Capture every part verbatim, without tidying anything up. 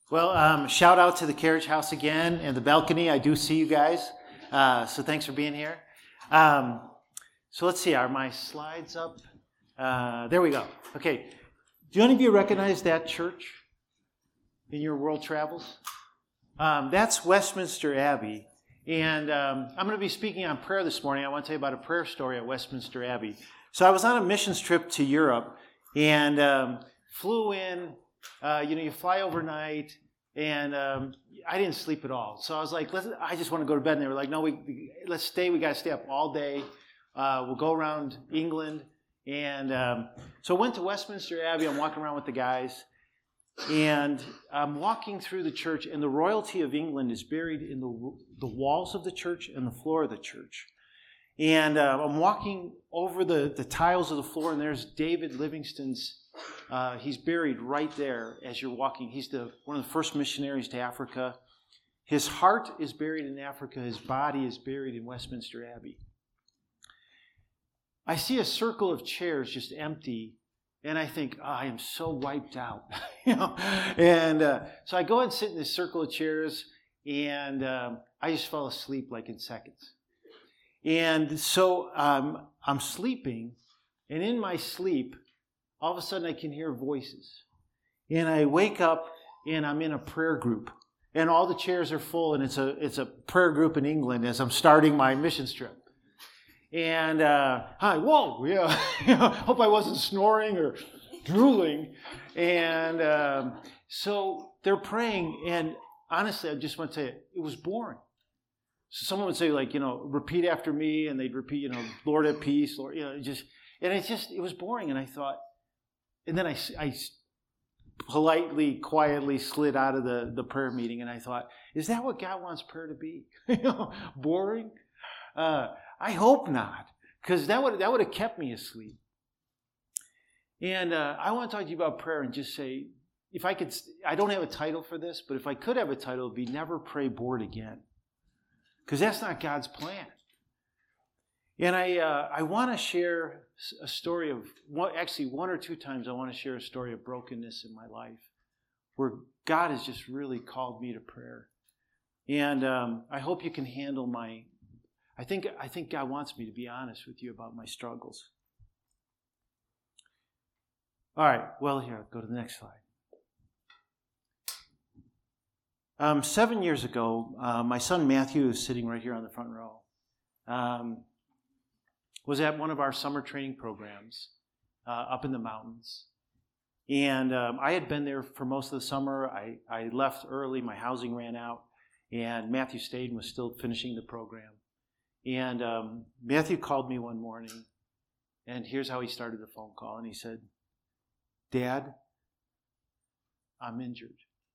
Well, um, shout out to the Carriage House again and the balcony. I do see you guys, uh, so thanks for being here. Um, so let's see, are my slides up? Uh, there we go. Okay, do any of you recognize that church in your world travels? Um, that's Westminster Abbey, and um, I'm going to be speaking on prayer this morning. I want to tell you about a prayer story at Westminster Abbey. So I was on a missions trip to Europe and um, flew in. Uh, you know, you fly overnight, and um, I didn't sleep at all. So I was like, let's, I just want to go to bed. And they were like, no, we let's stay. We got to stay up all day. Uh, we'll go around England. And um, so I went to Westminster Abbey. I'm walking around with the guys. And I'm walking through the church, and the royalty of England is buried in the, the walls of the church and the floor of the church. And uh, I'm walking over the, the tiles of the floor, and there's David Livingstone's. Uh, he's buried right there as you're walking. He's the one of the first missionaries to Africa. His heart is buried in Africa. His body is buried in Westminster Abbey. I see a circle of chairs just empty, and I think, oh, I am so wiped out. you know, and uh, so I go and sit in this circle of chairs, and um, I just fell asleep like in seconds. And so um, I'm sleeping, and in my sleep, all of a sudden I can hear voices. And I wake up and I'm in a prayer group. And all the chairs are full, and it's a it's a prayer group in England as I'm starting my missions trip. And uh, hi, whoa, yeah, hope I wasn't snoring or drooling. And um, so they're praying, and honestly, I just want to say it, it was boring. So someone would say, like, you know, repeat after me, and they'd repeat, you know, Lord at peace, Lord, you know, just, and it just, it was boring. And I thought, and then I, I politely, quietly slid out of the, the prayer meeting, and I thought, is that what God wants prayer to be? you know, boring? Uh, I hope not, because that would that would have kept me asleep. And uh, I want to talk to you about prayer and just say, if I could, I don't have a title for this, but if I could have a title, it would be Never Pray Bored Again, because that's not God's plan. And I uh, I want to share a story of, one, actually one or two times I want to share a story of brokenness in my life where God has just really called me to prayer. And um, I hope you can handle my, I think I think God wants me to be honest with you about my struggles. All right, well, here, go to the next slide. Um, seven years ago, uh, my son Matthew is sitting right here on the front row. Um, was at one of our summer training programs uh, up in the mountains. And um, I had been there for most of the summer. I, I left early. My housing ran out. And Matthew stayed and was still finishing the program. And um, Matthew called me one morning. And here's how he started the phone call. And he said, Dad, I'm injured.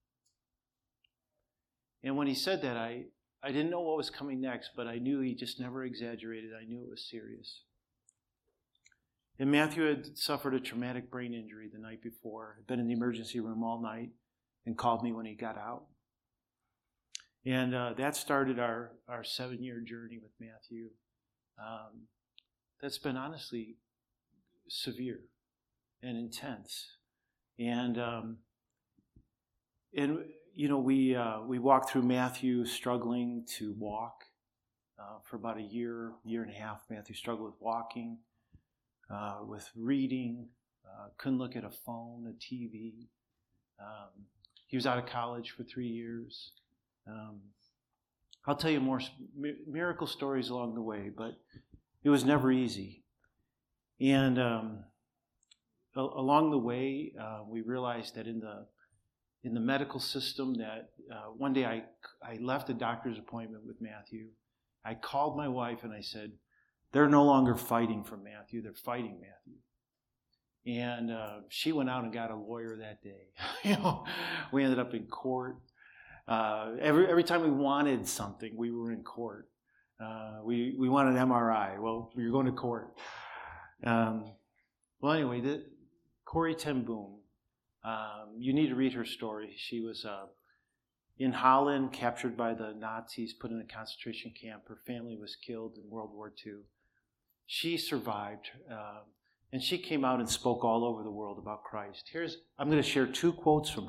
And when he said that, I, I didn't know what was coming next, but I knew he just never exaggerated. I knew it was serious. And Matthew had suffered a traumatic brain injury the night before, had been in the emergency room all night, and called me when he got out. And uh, that started our, our seven-year journey with Matthew. Um, that's been honestly severe and intense. And, um, and you know, we uh, we walked through Matthew struggling to walk uh, for about a year, year and a half. Matthew struggled with walking, uh, with reading, uh, couldn't look at a phone, a T V. Um, he was out of college for three years. Um, I'll tell you more miracle stories along the way, but it was never easy. And um, along the way, uh, we realized that in the in the medical system that uh, one day I, I left a doctor's appointment with Matthew. I called my wife and I said, they're no longer fighting for Matthew, they're fighting Matthew. And uh, she went out and got a lawyer that day. you know, we ended up in court. Uh, every every time we wanted something, we were in court. Uh, we, we wanted an M R I. Well, we were going to court. Um, well, anyway, the, Corrie ten Boom, Um, you need to read her story. She was uh, in Holland, captured by the Nazis, put in a concentration camp. Her family was killed in World War Two. She survived, uh, and she came out and spoke all over the world about Christ. Here's, I'm going to share two quotes from her.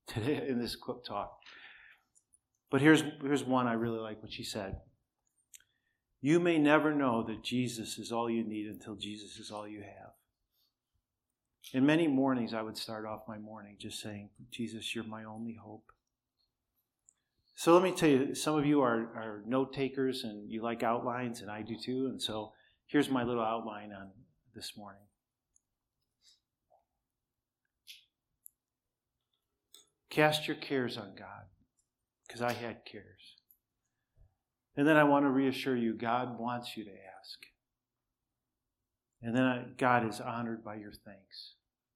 today in this quick talk. But here's, here's one I really like what she said. You may never know that Jesus is all you need until Jesus is all you have. In many mornings, I would start off my morning just saying, Jesus, you're my only hope. So let me tell you, some of you are, are note takers and you like outlines, and I do too. And so here's my little outline on this morning. Cast your cares on God, because I had cares. And then I want to reassure you, God wants you to ask. And then I, God is honored by your thanks.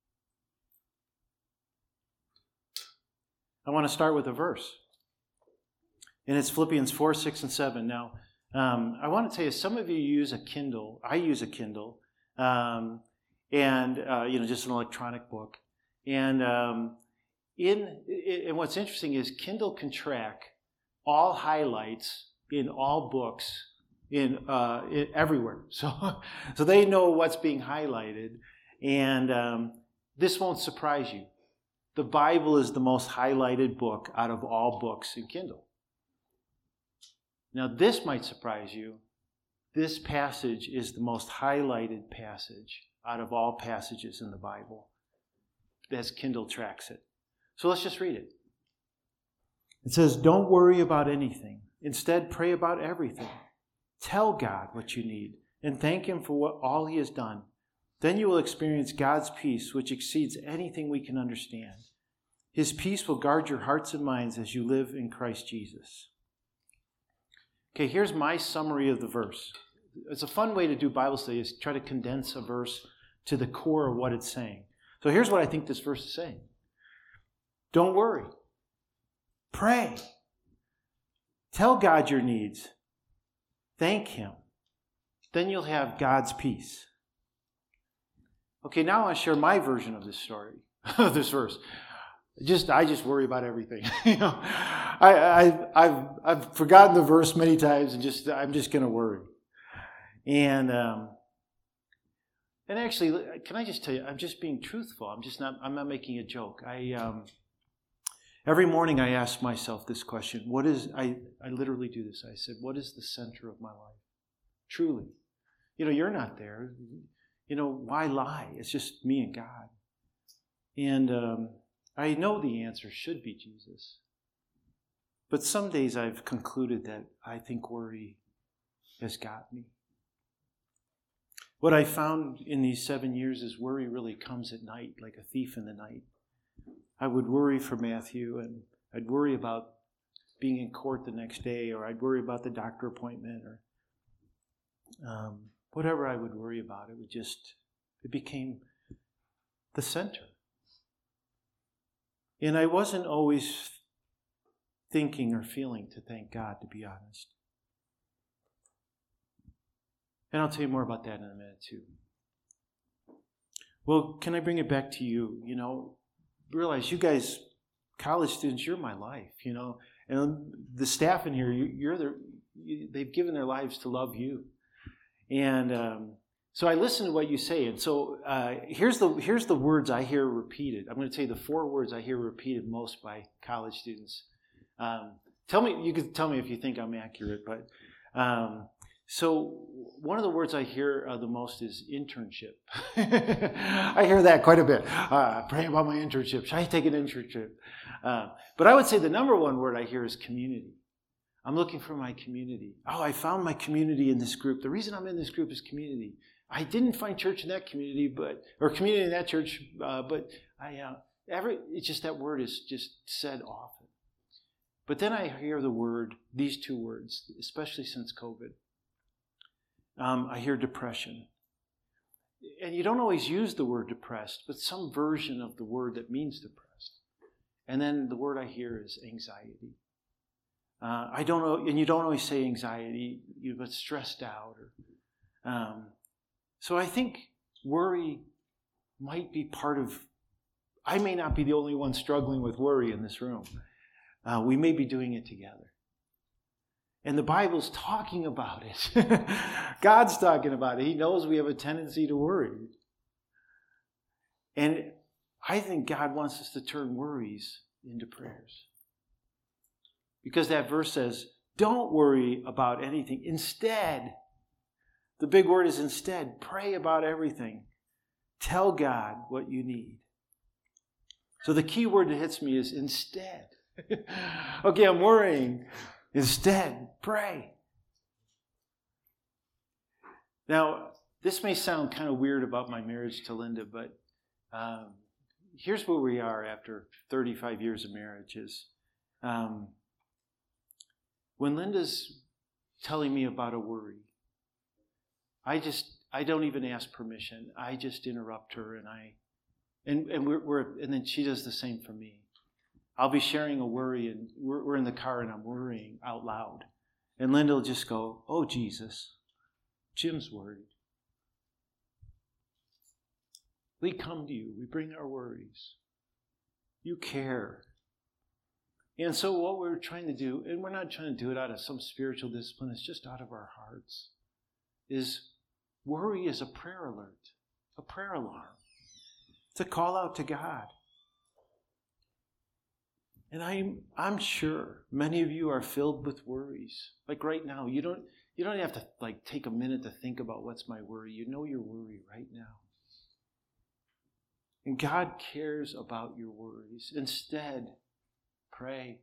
I want to start with a verse. And it's Philippians four, six, and seven. Now, um, I want to tell you, some of you use a Kindle. I use a Kindle. Um, and, uh, you know, just an electronic book. And um, in and what's interesting is Kindle can track all highlights in all books in, uh, in everywhere. So, so they know what's being highlighted. And um, this won't surprise you. The Bible is the most highlighted book out of all books in Kindle. Now, this might surprise you. This passage is the most highlighted passage out of all passages in the Bible, as Kindle tracks it. So let's just read it. It says, don't worry about anything. Instead, pray about everything. Tell God what you need and thank Him for what all He has done. Then you will experience God's peace, which exceeds anything we can understand. His peace will guard your hearts and minds as you live in Christ Jesus. Okay, here's my summary of the verse. It's a fun way to do Bible study, is try to condense a verse to the core of what it's saying. So here's what I think this verse is saying. Don't worry. Pray. Tell God your needs. Thank Him. Then you'll have God's peace. Okay, now I want to share my version of this story, of this verse. Just I just worry about everything. you know, I, I I've I've forgotten the verse many times, and just I'm just going to worry. And um, and actually, can I just tell you, I'm just being truthful. I'm just not. I'm not making a joke. I um, every morning I ask myself this question: What is I? I literally do this. I said, "What is the center of my life? Truly, you know, you're not there. You know, why lie? It's just me and God." And um, I know the answer should be Jesus. But some days I've concluded that I think worry has got me. What I found in these seven years is worry really comes at night, like a thief in the night. I would worry for Matthew, and I'd worry about being in court the next day, or I'd worry about the doctor appointment, or um, whatever I would worry about. It would just, it became the center. And I wasn't always thinking or feeling to thank God, to be honest. And I'll tell you more about that in a minute, too. Well, can I bring it back to you? You know, realize you guys, college students, you're my life, you know. And the staff in here, you're the, you, they've given their lives to love you. And um, so I listen to what you say. And so uh, here's the here's the words I hear repeated. I'm going to tell you the four words I hear repeated most by college students. Um, tell me, you can tell me if you think I'm accurate. But um, so one of the words I hear uh, the most is internship. I hear that quite a bit. Uh, praying about my internship. Should I take an internship? Uh, but I would say the number one word I hear is community. I'm looking for my community. Oh, I found my community in this group. The reason I'm in this group is community. I didn't find church in that community, but or community in that church, uh, but I uh, every it's just that word is just said often. But then I hear the word, these two words, especially since COVID. Um, I hear depression, and you don't always use the word depressed, but some version of the word that means depressed. And then the word I hear is anxiety. Uh, I don't know, and you don't always say anxiety, you but stressed out. Or, um, so I think worry might be part of. I may not be the only one struggling with worry in this room. Uh, we may be doing it together, and the Bible's talking about it. God's talking about it. He knows we have a tendency to worry, and I think God wants us to turn worries into prayers. Because that verse says, don't worry about anything. Instead, the big word is instead, pray about everything. Tell God what you need. So the key word that hits me is instead. Okay, I'm worrying. Instead, pray. Now, this may sound kind of weird about my marriage to Linda, but um, here's where we are after thirty-five years of marriage is um, when Linda's telling me about a worry, I just, I don't even ask permission. I just interrupt her and I, and, and we're, we're, and then she does the same for me. I'll be sharing a worry and we're, we're in the car and I'm worrying out loud. And Linda will just go, oh, Jesus, Jim's worried. We come to you. We bring our worries. You care. And so what we're trying to do, and we're not trying to do it out of some spiritual discipline, it's just out of our hearts, is worry is a prayer alert, a prayer alarm. It's a call out to God. And I'm I'm sure many of you are filled with worries. Like right now, you don't you don't have to like take a minute to think about what's my worry. You know your worry right now. And God cares about your worries. Instead, pray.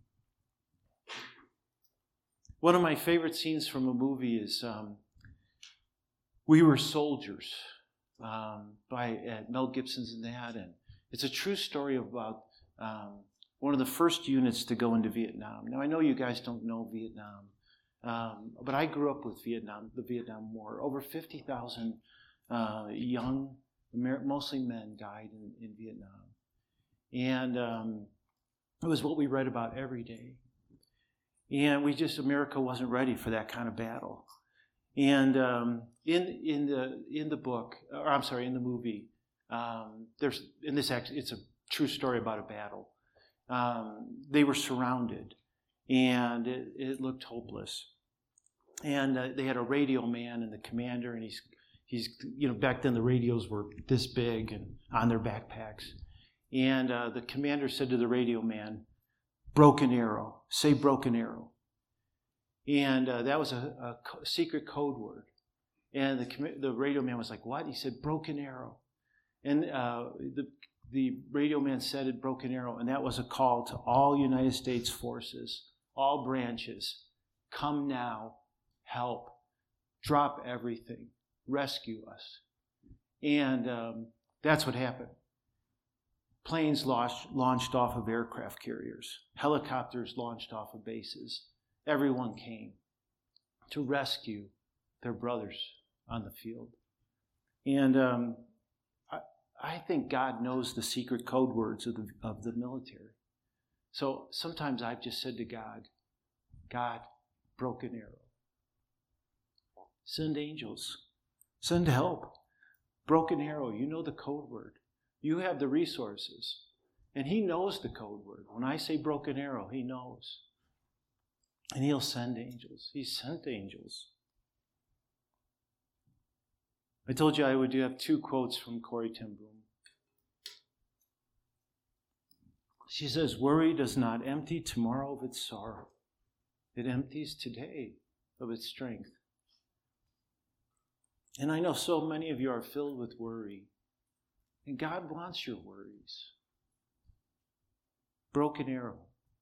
One of my favorite scenes from a movie is um, We Were Soldiers um, by uh, Mel Gibson's in that. And it's a true story about um, one of the first units to go into Vietnam. Now, I know you guys don't know Vietnam, um, but I grew up with Vietnam, the Vietnam War. Over fifty thousand uh, young, mostly men, died in, in Vietnam. And um, it was what we read about every day. And we just, America wasn't ready for that kind of battle. And um, in in the in the book, or I'm sorry, in the movie, um, there's in this actually, it's a true story about a battle. Um, they were surrounded, and it, it looked hopeless. And uh, they had a radio man and the commander, and he's he's you know back then the radios were this big and on their backpacks. And uh, the commander said to the radio man, "Broken arrow, say broken arrow." And uh, that was a, a co- secret code word. And the com- the radio man was like, "What?" He said, "Broken arrow." And uh, the the radio man said it, broken arrow, and that was a call to all United States forces, all branches, come now, help, drop everything, rescue us. And um, that's what happened. Planes launched, launched off of aircraft carriers, helicopters launched off of bases. Everyone came to rescue their brothers on the field. And um, I think God knows the secret code words of the, of the military. So sometimes I've just said to God, God, broken arrow. Send angels. Send help. Broken arrow, you know the code word. You have the resources. And he knows the code word. When I say broken arrow, he knows. And he'll send angels. He sent angels. I told you I would have two quotes from Corrie ten Boom. She says, worry does not empty tomorrow of its sorrow. It empties today of its strength. And I know so many of you are filled with worry. And God wants your worries. Broken arrow.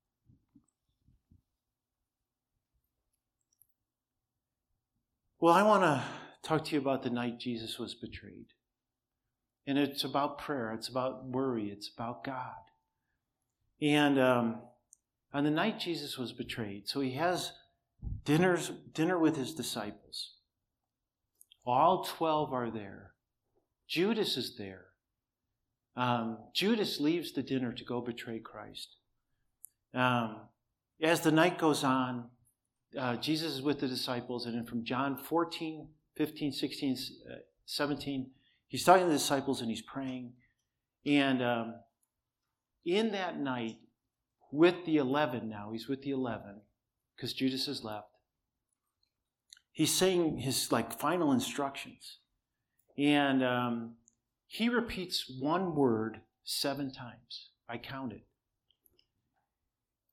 Well, I want to talk to you about the night Jesus was betrayed. And it's about prayer. It's about worry. It's about God. And um, on the night Jesus was betrayed, so he has dinners, dinner with his disciples. All twelve are there. Judas is there. Um, Judas leaves the dinner to go betray Christ. Um, as the night goes on, uh, Jesus is with the disciples, and then from John fourteen, fifteen, sixteen, seventeen, he's talking to the disciples and he's praying. And um, in that night, with the eleven now, he's with the eleven, because Judas has left. He's saying his like final instructions. And um, he repeats one word seven times. I counted.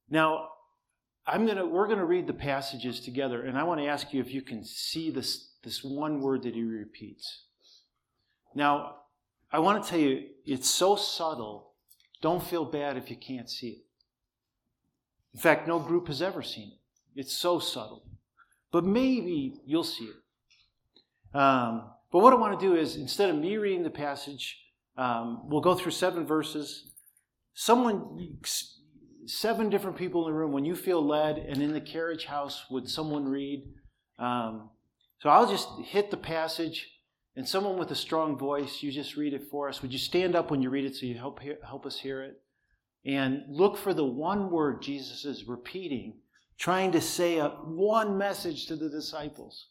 Now, I'm gonna we're gonna read the passages together, and I want to ask you if you can see this this one word that he repeats. Now, I want to tell you, it's so subtle. Don't feel bad if you can't see it. In fact, no group has ever seen it. It's so subtle. But maybe you'll see it. Um, but what I want to do is, instead of me reading the passage, um, we'll go through seven verses. Someone, seven different people in the room, when you feel led, and in the carriage house, would someone read? Um, so I'll just hit the passage, and someone with a strong voice, you just read it for us. Would you stand up when you read it so you help help us hear it? And look for the one word Jesus is repeating, trying to say a, one message to the disciples.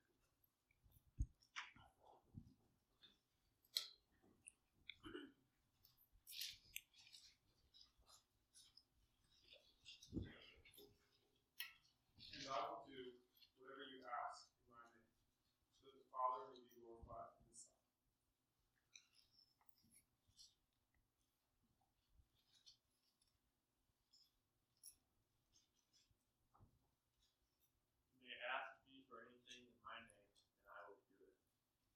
And I will do whatever you ask in my name, so that the Father may be glorified in the Son. You may ask me for anything in my name, and I will do it.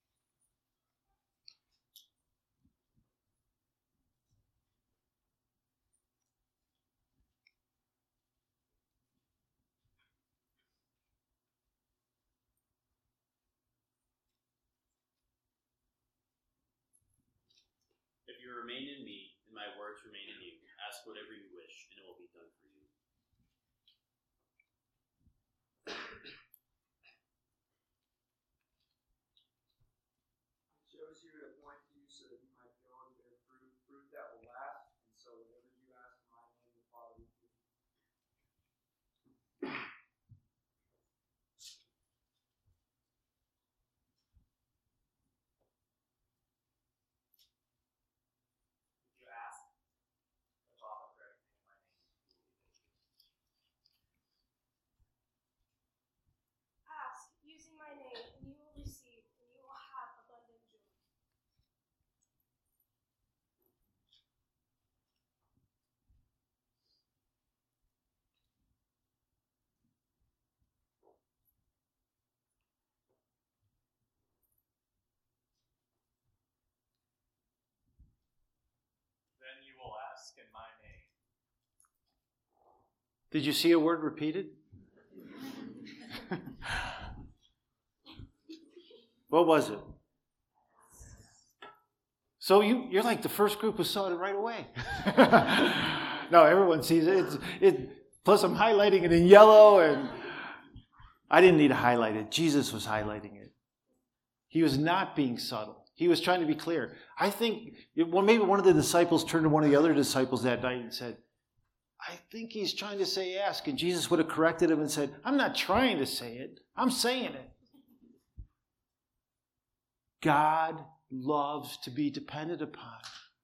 If you remain in me, and my words remain in you, ask whatever you wish, and it will be done for you. He chose you and appointed you so that you might go and bear fruit, fruit that will last, and so whatever you ask in my name, the Father will do. If you ask the Father for anything in my name, he will give it to you. Ask using my name, and you will receive, and you will have abundant joy. Then you will ask in my name. Did you see a word repeated? What was it? So you, you're like the first group who saw it right away. No, everyone sees it. It's, it. Plus, I'm highlighting it in yellow, and I didn't need to highlight it. Jesus was highlighting it. He was not being subtle. He was trying to be clear. I think, well, maybe one of the disciples turned to one of the other disciples that night and said, I think he's trying to say ask. And Jesus would have corrected him and said, I'm not trying to say it. I'm saying it. God loves to be depended upon.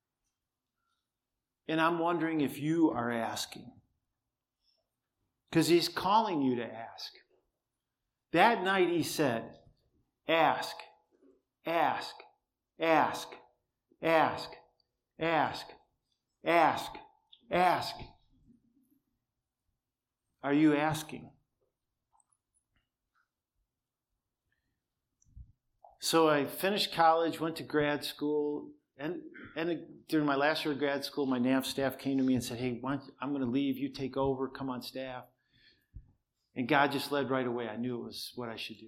And I'm wondering if you are asking. Because he's calling you to ask. That night he said, ask, ask, ask, ask, ask, ask, ask. Are you asking? So I finished college, went to grad school, and, and during my last year of grad school, my N A F staff came to me and said, hey, why don't you, I'm going to leave, you take over, come on staff. And God just led right away. I knew it was what I should do.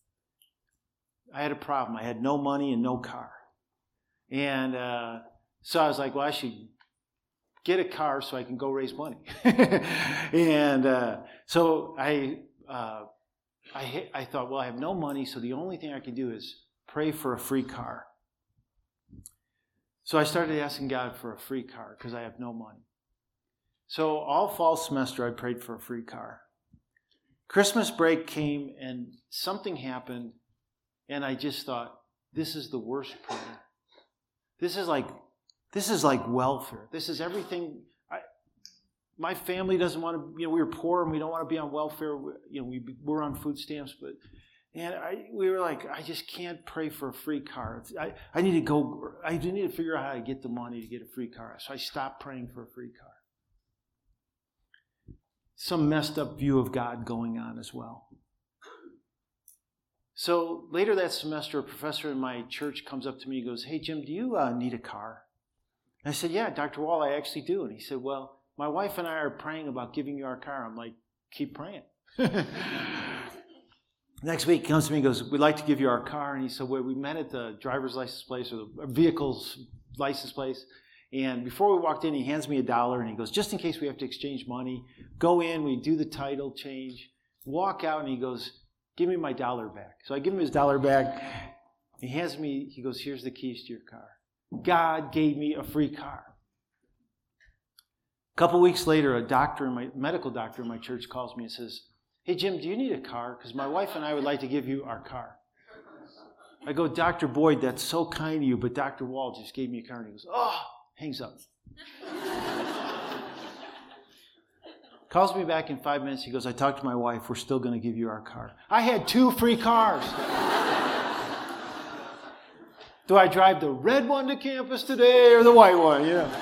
I had a problem. I had no money and no car. And uh, so I was like, well, I should get a car so I can go raise money. and uh, so I, uh, I, I thought, well, I have no money, so the only thing I can do is pray for a free car. So I started asking God for a free car because I have no money. So all fall semester, I prayed for a free car. Christmas break came and something happened, and I just thought, this is the worst prayer. This is like, this is like welfare. This is everything. I, my family doesn't want to, you know, we were poor and we don't want to be on welfare. We, you know, we we're on food stamps, but, and I, we were like, I just can't pray for a free car. I, I need to go, I need to figure out how to get the money to get a free car. So I stopped praying for a free car. some messed up view of God going on as well. So later that semester, a professor in my church comes up to me and goes, "Hey, Jim, do you uh, need a car?" And I said, "Yeah, Doctor Wall, I actually do." And he said, "Well, my wife and I are praying about giving you our car." I'm like, "Keep praying." Next week, he comes to me and goes, "We'd like to give you our car." And he said, well, we met at the driver's license place or the vehicle's license place. And before we walked in, he hands me a dollar and he goes, "Just in case we have to exchange money, go in, we do the title change, walk out," and he goes, "Give me my dollar back." So I give him his dollar back. He hands me, he goes, "Here's the keys to your car." God gave me a free car. A couple weeks later, a doctor, in my medical doctor in my church calls me and says, "Hey, Jim, do you need a car? Because my wife and I would like to give you our car." I go, "Doctor Boyd, that's so kind of you, but Doctor Wall just gave me a car." And he goes, "Oh," hangs up. Calls me back in five minutes. He goes, "I talked to my wife. We're still going to give you our car." I had two free cars. Do I drive the red one to campus today or the white one? You know.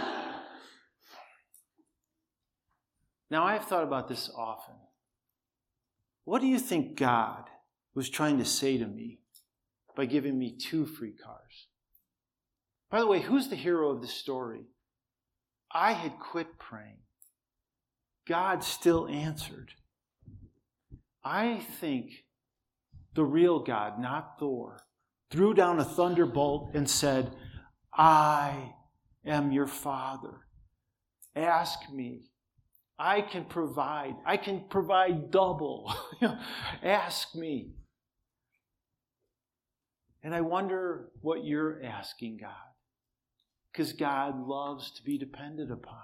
Now, I have thought about this often. What do you think God was trying to say to me by giving me two free cars? By the way, who's the hero of the story? I had quit praying. God still answered. I think the real God, not Thor, threw down a thunderbolt and said, "I am your Father. Ask me. I can provide. I can provide double. Ask me." And I wonder what you're asking God. Because God loves to be depended upon.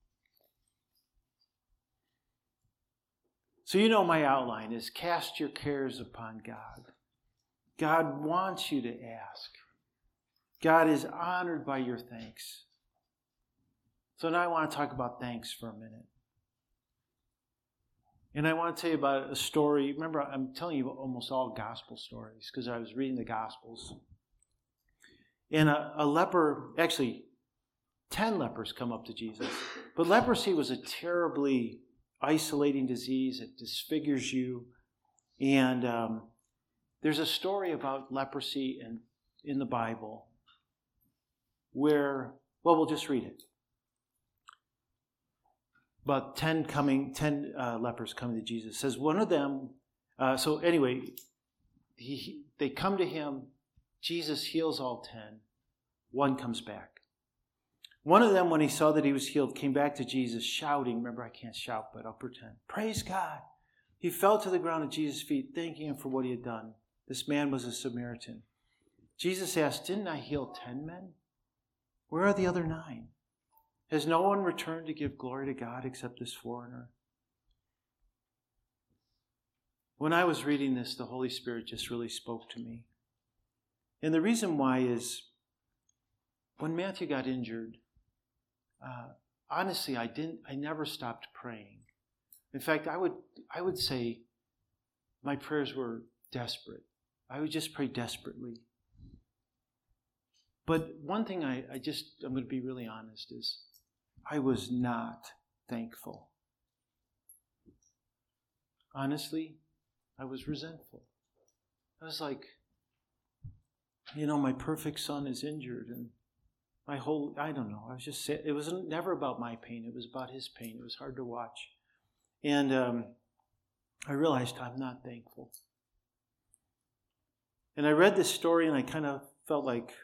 So you know my outline is cast your cares upon God. God wants you to ask. God is honored by your thanks. So now I want to talk about thanks for a minute. And I want to tell you about a story. Remember, I'm telling you almost all gospel stories because I was reading the Gospels. And a, a leper, actually, ten lepers come up to Jesus. But leprosy was a terribly isolating disease. It disfigures you. And um, there's a story about leprosy in, in the Bible where, well, we'll just read it. But ten coming, ten uh, lepers coming to Jesus. It says one of them. Uh, so anyway, he, he, they come to him. Jesus heals all ten. One comes back. One of them, when he saw that he was healed, came back to Jesus shouting. Remember, I can't shout, but I'll pretend. "Praise God!" He fell to the ground at Jesus' feet, thanking him for what he had done. This man was a Samaritan. Jesus asked, "Didn't I heal ten men? Where are the other nine? Has no one returned to give glory to God except this foreigner?" When I was reading this, the Holy Spirit just really spoke to me. And the reason why is when Matthew got injured, uh, honestly, I didn't. I never stopped praying. In fact, I would I would say my prayers were desperate. I would just pray desperately. But one thing I, I just, I'm going to be really honest, is I was not thankful. Honestly, I was resentful. I was like, you know, my perfect son is injured and my whole, I don't know, I was just, it was never about my pain. It was about his pain. It was hard to watch. And um, I realized I'm not thankful. And I read this story and I kind of felt like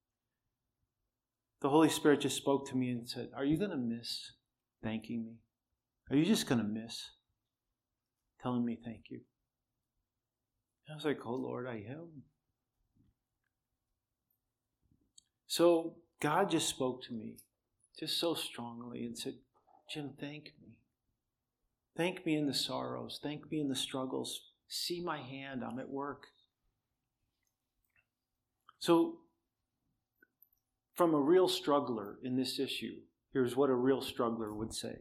the Holy Spirit just spoke to me and said, "Are you going to miss thanking me? Are you just going to miss telling me thank you?" And I was like, "Oh, Lord, I am." So God just spoke to me just so strongly and said, "Jim, thank me. Thank me in the sorrows. Thank me in the struggles. See my hand. I'm at work." So from a real struggler in this issue, here's what a real struggler would say.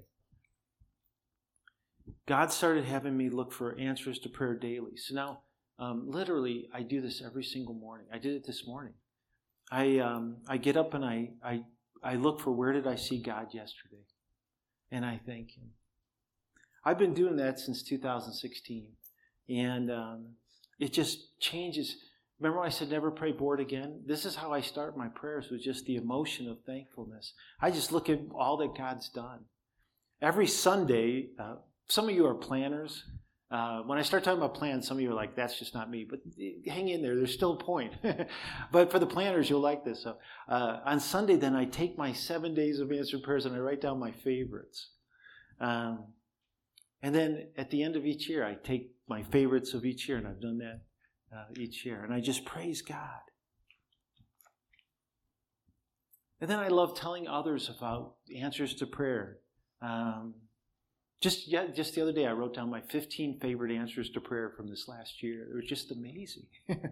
God started having me look for answers to prayer daily. So now, um, literally, I do this every single morning. I did it this morning. I um, I get up and I, I I look for where did I see God yesterday, and I thank Him. I've been doing that since two thousand sixteen. And um, it just changes. Remember I said never pray bored again? This is how I start my prayers, with just the emotion of thankfulness. I just look at all that God's done. Every Sunday, uh, some of you are planners. Uh, when I start talking about plans, some of you are like, that's just not me. But hang in there. There's still a point. But for the planners, you'll like this. So, uh, on Sunday, then, I take my seven days of answered prayers and I write down my favorites. Um, and then at the end of each year, I take my favorites of each year, and I've done that uh, each year. And I just praise God. And then I love telling others about answers to prayer. Um, Just yeah, just the other day, I wrote down my fifteen favorite answers to prayer from this last year. They were just amazing.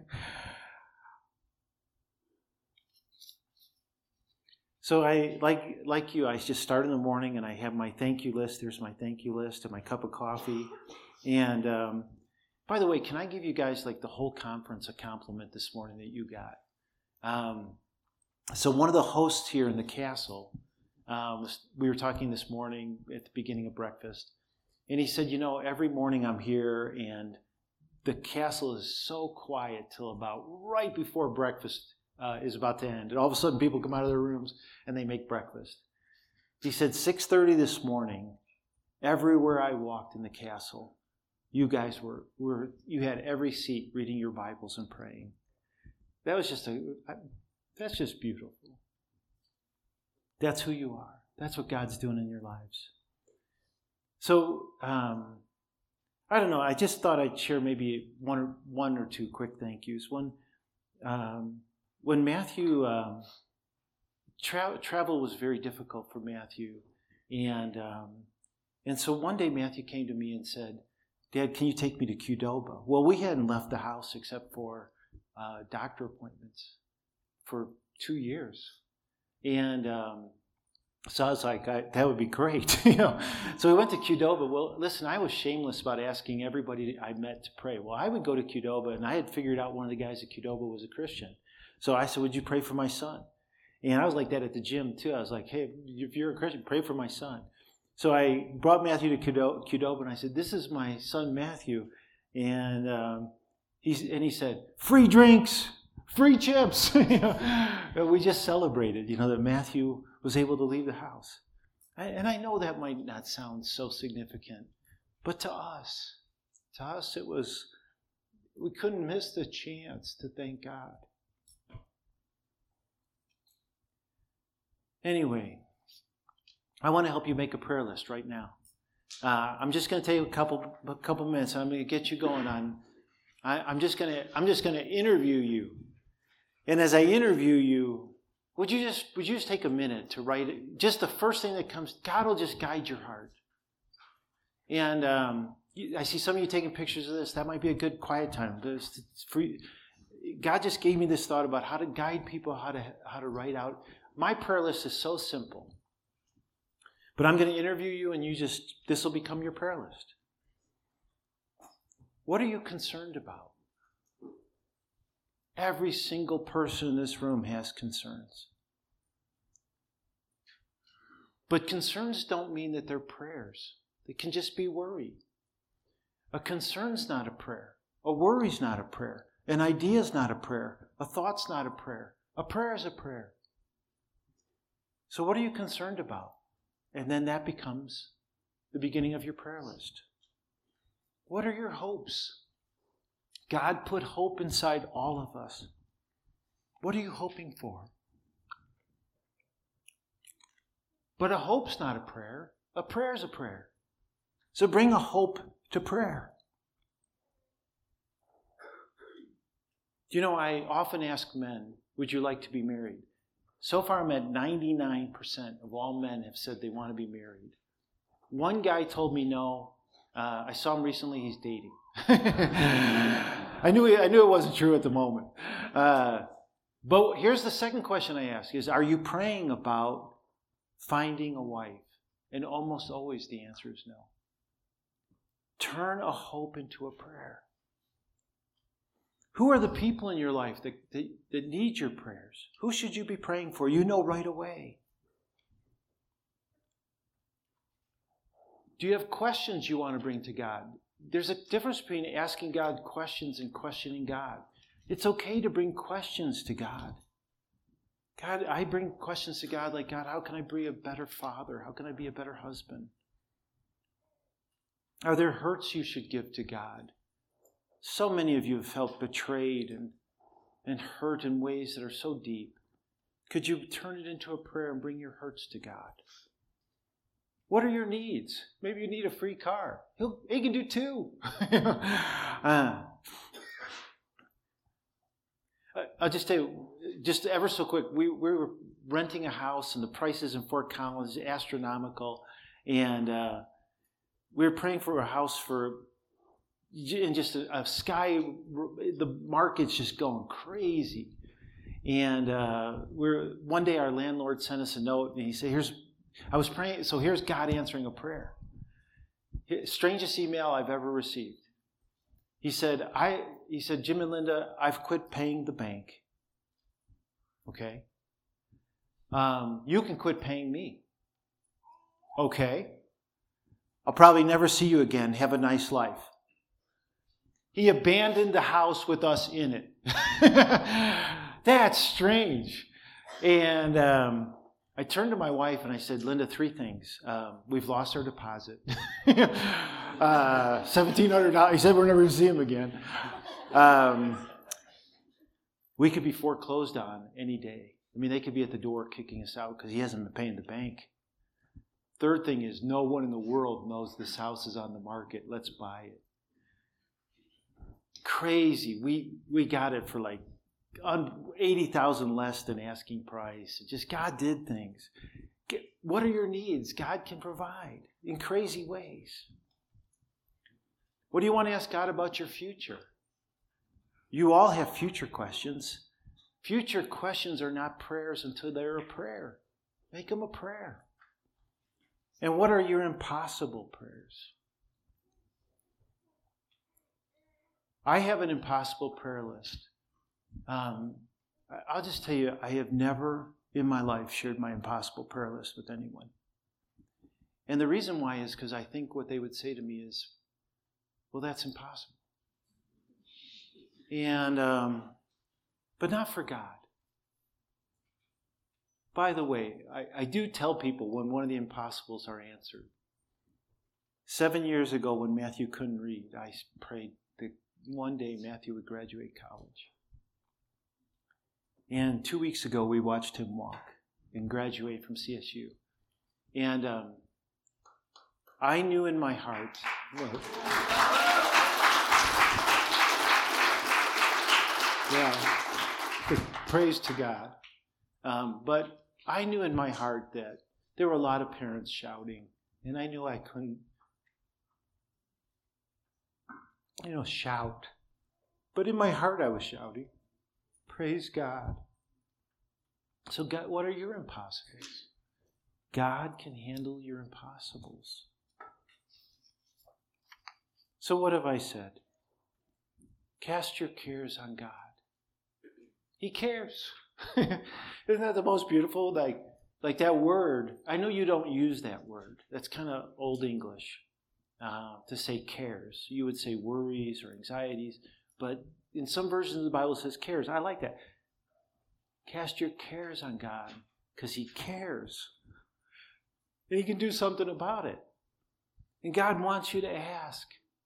So I, like like you, I just start in the morning and I have my thank you list. There's my thank you list and my cup of coffee. And um, by the way, can I give you guys like the whole conference a compliment this morning that you got? Um, so one of the hosts here in the castle, Um, we were talking this morning at the beginning of breakfast, and he said, you know, every morning I'm here and the castle is so quiet till about right before breakfast uh, is about to end. And all of a sudden people come out of their rooms and they make breakfast. He said, six thirty this morning, everywhere I walked in the castle, you guys were, were you had every seat reading your Bibles and praying. That was just a, that's just beautiful. That's who you are. That's what God's doing in your lives. So, um, I don't know. I just thought I'd share maybe one or, one or two quick thank yous. One, um, when Matthew, um, tra- travel was very difficult for Matthew. And um, and so one day Matthew came to me and said, Dad, can you take me to Qdoba? Well, we hadn't left the house except for uh, doctor appointments for two years. And um, so I was like, I, that would be great. you know. So we went to Qdoba. Well, listen, I was shameless about asking everybody I met to pray. Well, I would go to Qdoba, and I had figured out one of the guys at Qdoba was a Christian. So I said, would you pray for my son? And I was like that at the gym, too. I was like, hey, if you're a Christian, pray for my son. So I brought Matthew to Qdoba, and I said, this is my son, Matthew. And, um, he's, and he said, free drinks. Free chips. you know, we just celebrated, you know, that Matthew was able to leave the house. And I know that might not sound so significant, but to us, to us it was, we couldn't miss the chance to thank God. Anyway, I want to help you make a prayer list right now. Uh, I'm just going to take a couple, a couple minutes. I'm going to get you going on. I, I'm just going to, I'm just going to interview you. And as I interview you, would you just would you just take a minute to write it? Just the first thing that comes, God will just guide your heart. And um, you, I see some of you taking pictures of this. That might be a good quiet time. It's free. God just gave me this thought about how to guide people, how to how to write out. My prayer list is so simple. But I'm going to interview you, and you just this will become your prayer list. What are you concerned about? Every single person in this room has concerns. But concerns don't mean that they're prayers. They can just be worry. A concern's not a prayer. A worry's not a prayer. An idea's not a prayer. A thought's not a prayer. A prayer is a prayer. So what are you concerned about? And then that becomes the beginning of your prayer list. What are your hopes? God put hope inside all of us. What are you hoping for? But a hope's not a prayer. A prayer is a prayer. So bring a hope to prayer. Do you know, I often ask men, would you like to be married? So far I'm at ninety-nine percent of all men have said they want to be married. One guy told me no. Uh, I saw him recently, he's dating. I knew I knew it wasn't true at the moment. Uh, but here's the second question I ask is, are you praying about finding a wife? And almost always the answer is no. Turn a hope into a prayer. Who are the people in your life that, that, that need your prayers? Who should you be praying for? You know right away. Do you have questions you want to bring to God? There's a difference between asking God questions and questioning God. It's okay to bring questions to God. God, I bring questions to God like, God, how can I be a better father? How can I be a better husband? Are there hurts you should give to God? So many of you have felt betrayed and, and hurt in ways that are so deep. Could you turn it into a prayer and bring your hurts to God? What are your needs? Maybe you need a free car. He'll, he can do two. uh, I'll just tell you, just ever so quick, we, we were renting a house and the prices in Fort Collins is astronomical. And uh, we were praying for a house for, in just a, a sky, the market's just going crazy. And uh, we're one day our landlord sent us a note and he said, here's, I was praying, so here's God answering a prayer. Strangest email I've ever received. He said, I, he said, Jim and Linda, I've quit paying the bank. Okay? Um, you can quit paying me. Okay? I'll probably never see you again. Have a nice life. He abandoned the house with us in it. That's strange. And um, I turned to my wife and I said, Linda, three things. Um, we've lost our deposit. uh, seventeen hundred dollars. He said we're never going to see him again. Um, we could be foreclosed on any day. I mean, they could be at the door kicking us out because he hasn't been paying the bank. Third thing is no one in the world knows this house is on the market. Let's buy it. Crazy. We we got it for like eighty thousand dollars less than asking price. Just God did things. What are your needs? God can provide in crazy ways. What do you want to ask God about your future? You all have future questions. Future questions are not prayers until they're a prayer. Make them a prayer. And what are your impossible prayers? I have an impossible prayer list. Um, I'll just tell you, I have never in my life shared my impossible prayer list with anyone. And the reason why is because I think what they would say to me is, well, that's impossible. And, um, but not for God. By the way, I, I do tell people when one of the impossibles are answered. Seven years ago when Matthew couldn't read, I prayed that one day Matthew would graduate college. And two weeks ago, we watched him walk and graduate from C S U. And um, I knew in my heart, well, yeah, praise to God. Um, but I knew in my heart that there were a lot of parents shouting, and I knew I couldn't, you know, shout. But in my heart, I was shouting. Praise God. So God, what are your impossibles? God can handle your impossibles. So what have I said? Cast your cares on God. He cares. Isn't that the most beautiful? Like, like that word. I know you don't use that word. That's kind of old English uh, to say cares. You would say worries or anxieties. But in some versions of the Bible it says cares. I like that. Cast your cares on God because He cares. And He can do something about it. And God wants you to ask.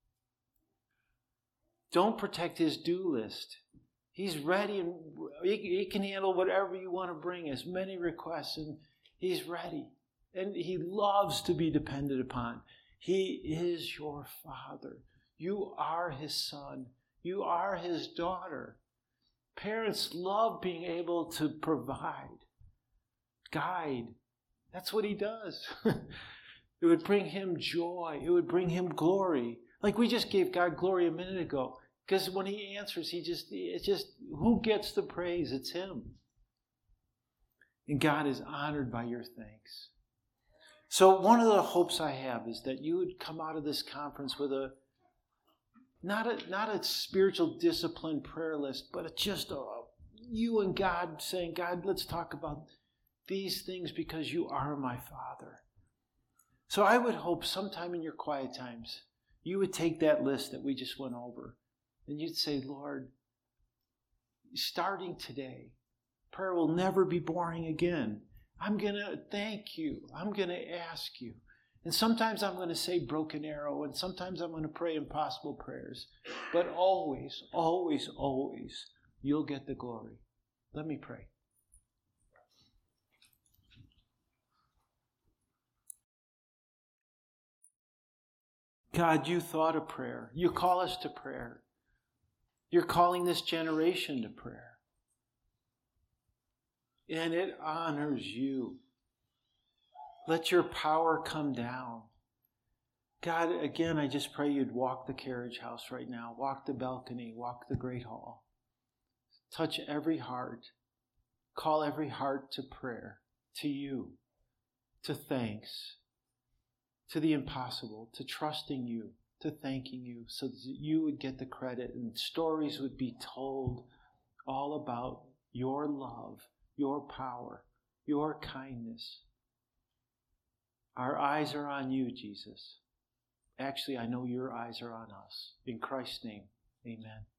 Don't protect His do list. He's ready and he, he can handle whatever you want to bring, as many requests, and He's ready. And He loves to be depended upon. He is your Father. You are His son. You are His daughter. Parents love being able to provide, guide. That's what He does. It would bring Him joy. It would bring Him glory. Like we just gave God glory a minute ago. Because when He answers, He just, it's just, who gets the praise? It's Him. And God is honored by your thanks. So one of the hopes I have is that you would come out of this conference with a, Not a not a spiritual discipline prayer list, but just a, you and God saying, God, let's talk about these things because you are my Father. So I would hope sometime in your quiet times, you would take that list that we just went over and you'd say, Lord, starting today, prayer will never be boring again. I'm going to thank you. I'm going to ask you. And sometimes I'm going to say broken arrow, and sometimes I'm going to pray impossible prayers. But always, always, always, you'll get the glory. Let me pray. God, you thought of prayer. You call us to prayer. You're calling this generation to prayer. And it honors you. Let your power come down. God, again, I just pray you'd walk the carriage house right now. Walk the balcony. Walk the great hall. Touch every heart. Call every heart to prayer, to you, to thanks, to the impossible, to trusting you, to thanking you, so that you would get the credit and stories would be told all about your love, your power, your kindness. Our eyes are on you, Jesus. Actually, I know your eyes are on us. In Christ's name, amen.